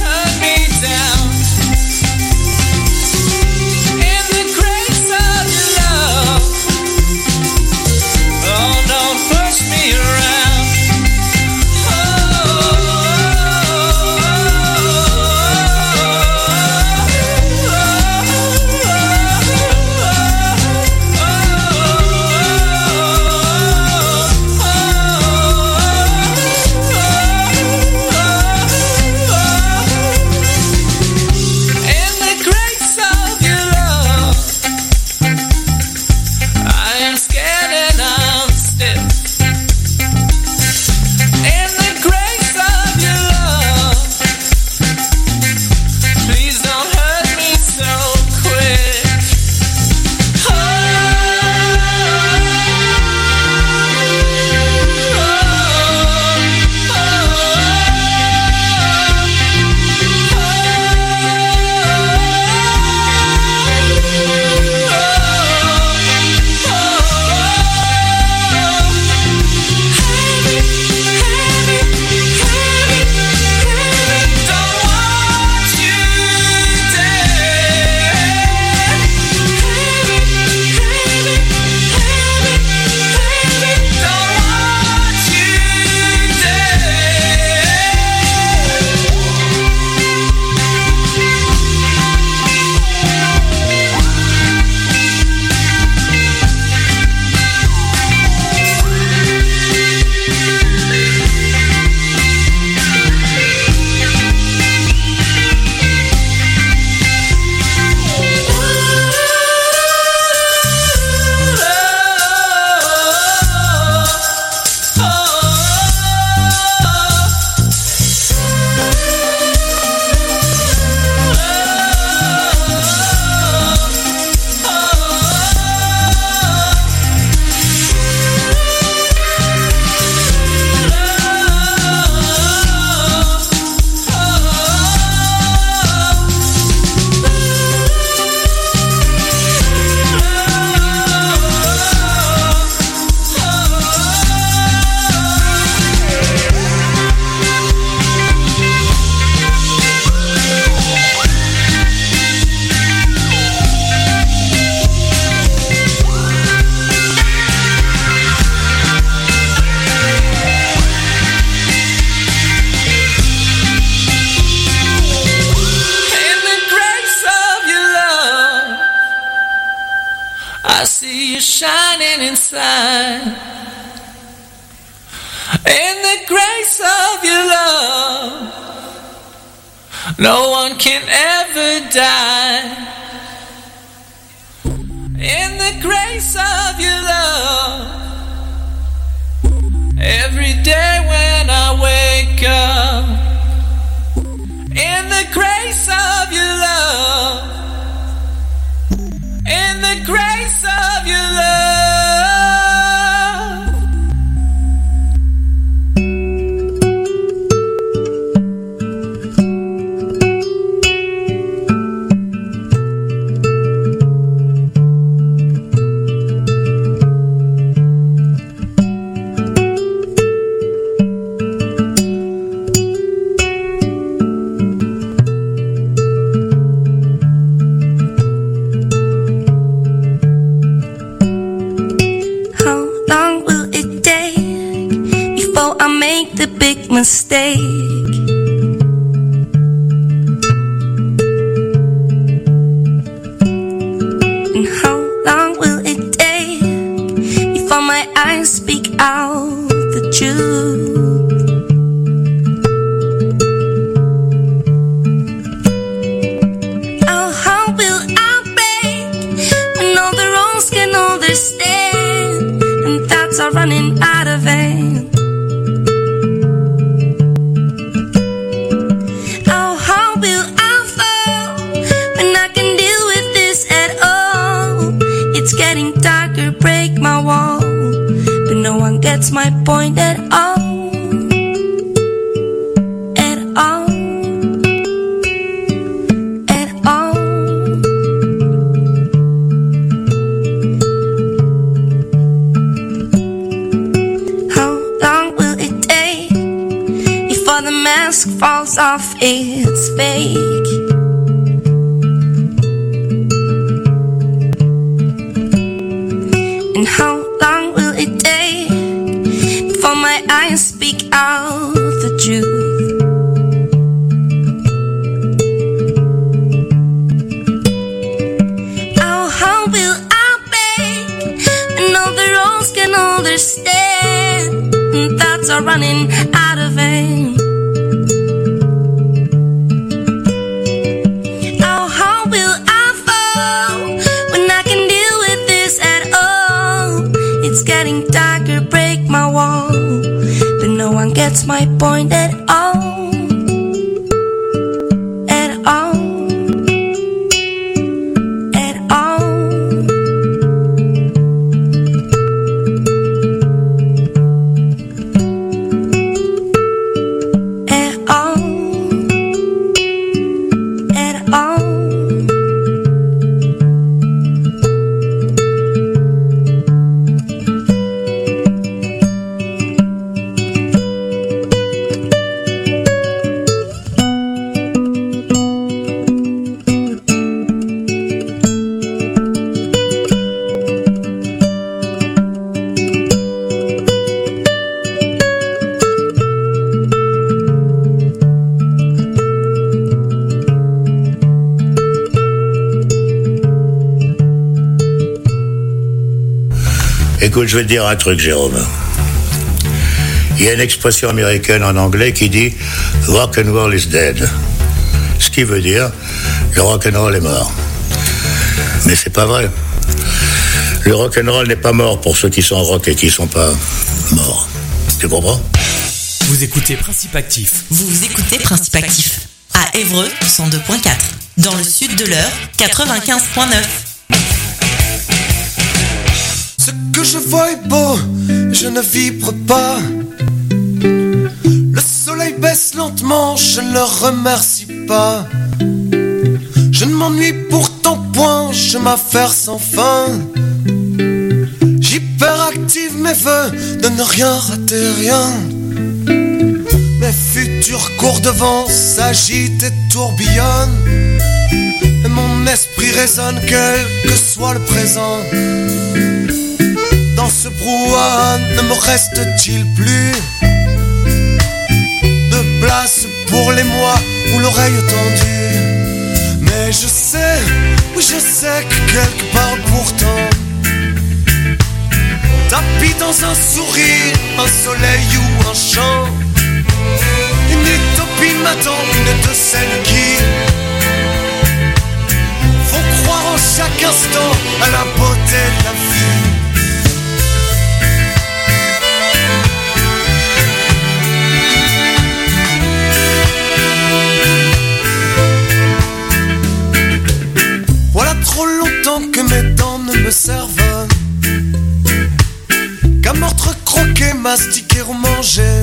I see you shining inside. In the grace of your love, no one can ever die. In the grace of your love, every day when I wake up. In the grace of your love, in the grace of your love. Mistake. And how long will it take before my eyes speak out the truth? Oh, how will I break when all the wrongs can understand and thoughts are running out of hand? Gets my point at all, at all, at all. How long will it take before the mask falls? falls off, it's fake. And how long will it take before my eyes speak out the truth? Oh, how will I bake when all the roads can understand and thoughts are running out of aim? Oh, how will I fall when I can deal with this at all? It's getting darker, break my wall, but no one gets my point at all. At all. At all. At all. At all. Écoute, je vais te dire un truc, Jérôme. Il y a une expression américaine en anglais qui dit « rock and roll is dead ». Ce qui veut dire « le rock and roll est mort ». Mais c'est pas vrai. Le rock and roll n'est pas mort pour ceux qui sont rock et qui sont pas morts. Tu comprends ? Vous écoutez Principe Actif. Vous écoutez Principe Actif. À Évreux, 102.4. Dans le sud de l'Eure, 95.9. Ce que je vois est beau, je ne vibre pas. Le soleil baisse lentement, je ne le remercie pas. Je ne m'ennuie pourtant point, je m'affaire sans fin. J'hyperactive mes vœux de ne rien rater, rien. Mes futurs cours devant s'agitent et tourbillonnent. Et mon esprit résonne quel que soit le présent. Dans ce brouhaha ne me reste-t-il plus de place pour les mois ou l'oreille tendue? Mais je sais, oui je sais que quelque part pourtant tapis dans un sourire, un soleil ou un chant, une utopie m'attend, une de celles qui font croire en chaque instant à la beauté de la vie. Voilà trop longtemps que mes dents ne me servent qu'à mordre, croquer, mastiquer ou manger.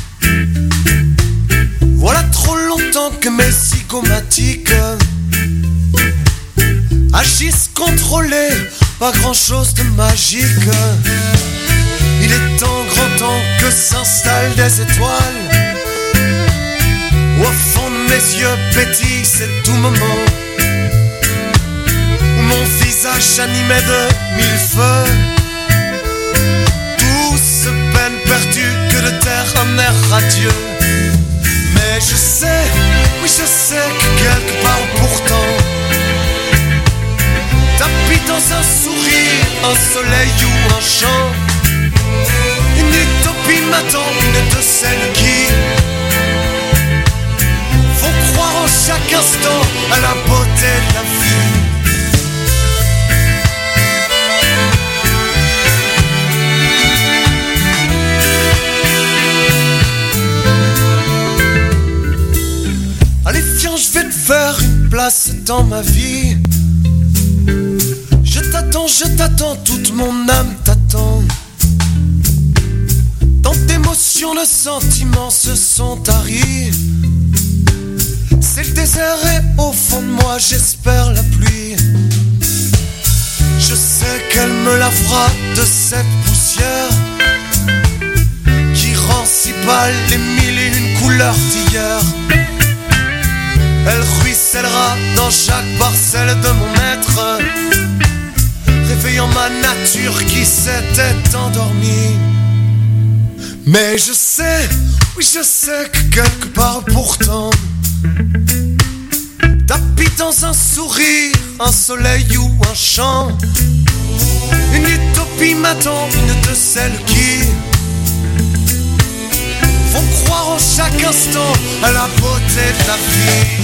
Voilà trop longtemps que mes zygomatiques agissent contrôlés, pas grand chose de magique. Il est temps, grand temps que s'installent des étoiles. Au fond de mes yeux pétille, c'est tout moment où mon visage animé de mille feux. Douce peine perdue que de terre un air radieux. Mais je sais, oui je sais que quelque part pourtant tapis dans un sourire, un soleil ou un chant, une utopie m'attend, une de celles qui font croire en chaque instant à la beauté de la vie. Allez viens, je vais te faire une place dans ma vie. Je t'attends, toute mon âme t'attend. Tant d'émotions, de sentiments se sont taris. C'est le désert et au fond de moi j'espère la pluie. Je sais qu'elle me lavera de cette poussière qui rend si pâle les mille et une couleurs d'hier. Elle ruissellera dans chaque parcelle de mon être, réveillant ma nature qui s'était endormie. Mais je sais, oui je sais que quelque part pourtant tapis dans un sourire, un soleil ou un chant, une utopie m'attend, une de celles qui font croire en chaque instant à la beauté de la vie.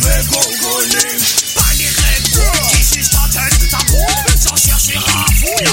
Pas les règles qui jugent ta tête, ta boue, sans chercher à fouiller.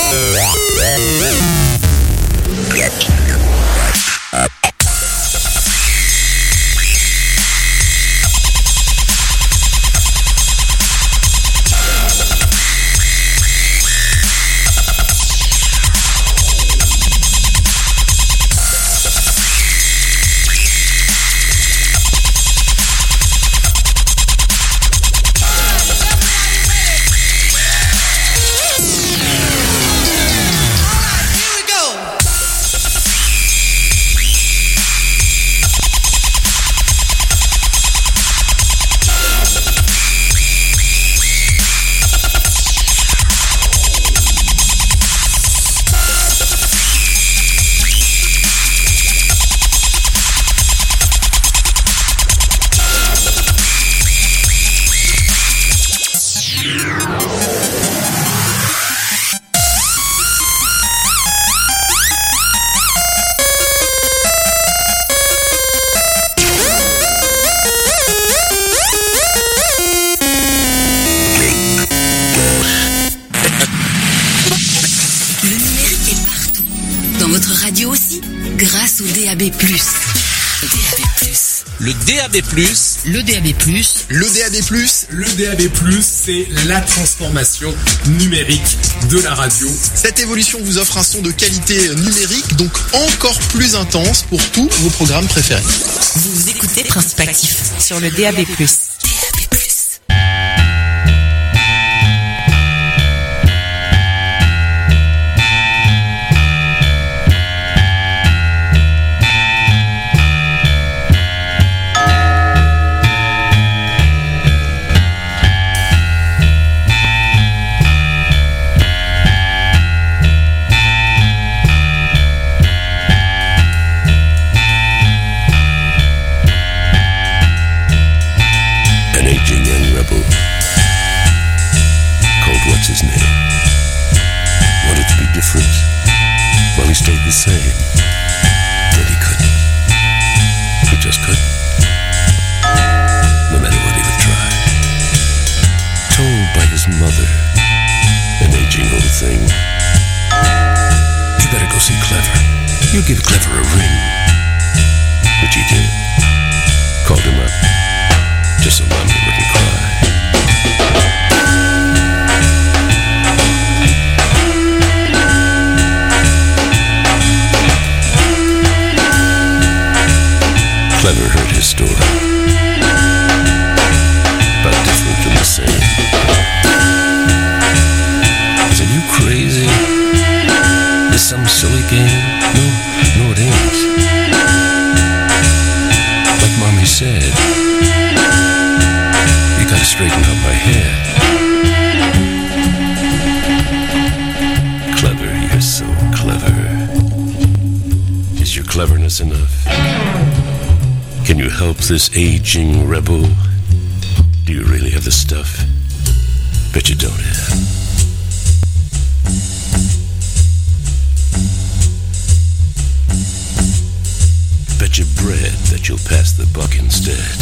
grâce au DAB+. Le DAB+, le DAB+, le DAB+, le DAB+, c'est la transformation numérique de la radio. Cette évolution vous offre un son de qualité numérique, donc encore plus intense pour tous vos programmes préférés. Vous écoutez Principe Actif sur le DAB+. Give Clever a ring, which he did. Called him up, just so Mama wouldn't cry. Clever heard his story, but different from the same. He said, "You crazy? This some silly game? No, it ain't. Like Mommy said, you gotta straighten out my head. Clever, you're so clever. Is your cleverness enough? Can you help this aging rebel? Do you really have the stuff? Bet you don't have. Bet your bread that you'll pass the buck instead.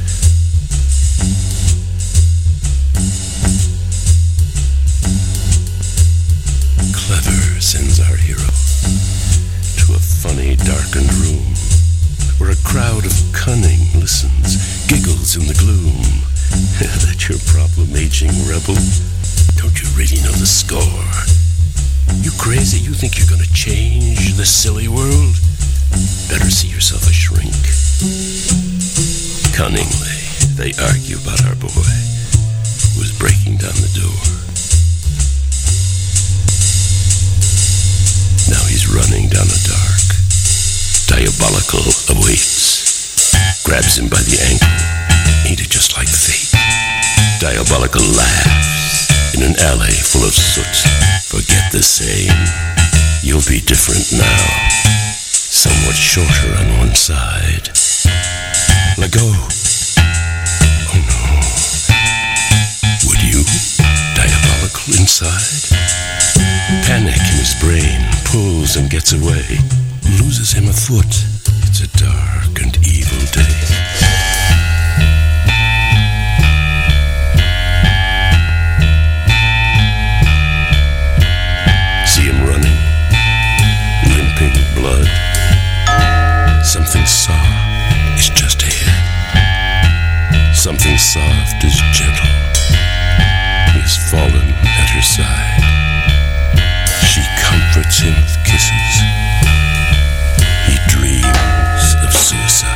Clever sends our hero to a funny, darkened room where a crowd of cunning listens, giggles in the gloom. That's your problem, aging rebel. Don't you really know the score? You crazy? You think you're gonna change this silly world? Better see yourself a shrink. Cunningly, they argue about our boy who was breaking down the door. Now he's running down a dark, diabolical awaits. Grabs him by the ankle, ain't it just like fate? Diabolical laughs in an alley full of soot. Forget the same, you'll be different now. Somewhat shorter on one side. Let go. Oh no. Would you? Diabolical inside? Panic in his brain pulls and gets away. Loses him a foot. It's a dark and evil day. See saw is just ahead. Something soft is gentle is fallen at her side. She comforts him with kisses. He dreams of suicide.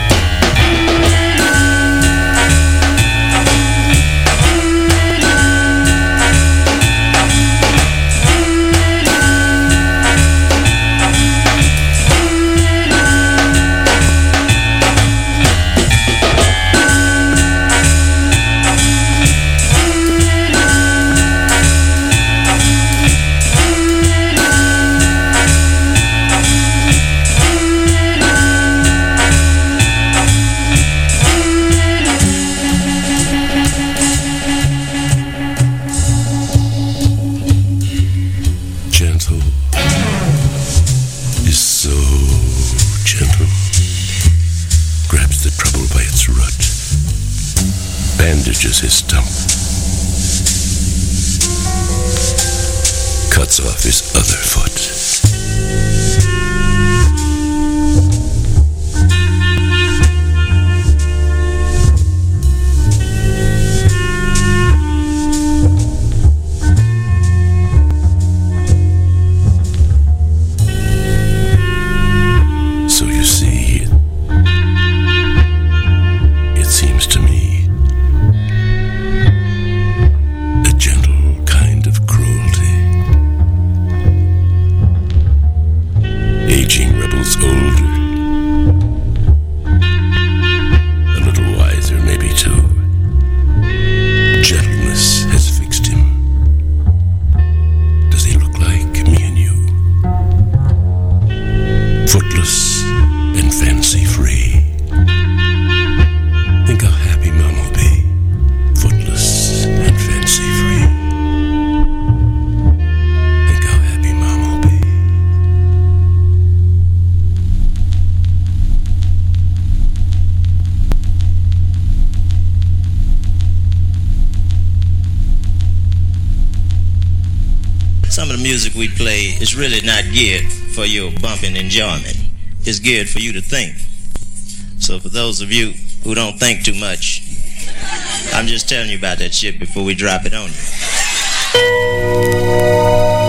Bandages his stump, cuts off his other foot. So you see, it seems to me aging rebels older, a little wiser maybe too. Gentleness has fixed him. Does he look like me and you? Footless and fancy free. Think how happy Mom will be. Footless and fancy free. Think how happy Mom will be. Some of the music we play is really not geared for your bumping enjoyment. It's geared for you to think. So for those of you who don't think too much, I'm just telling you about that shit before we drop it on you.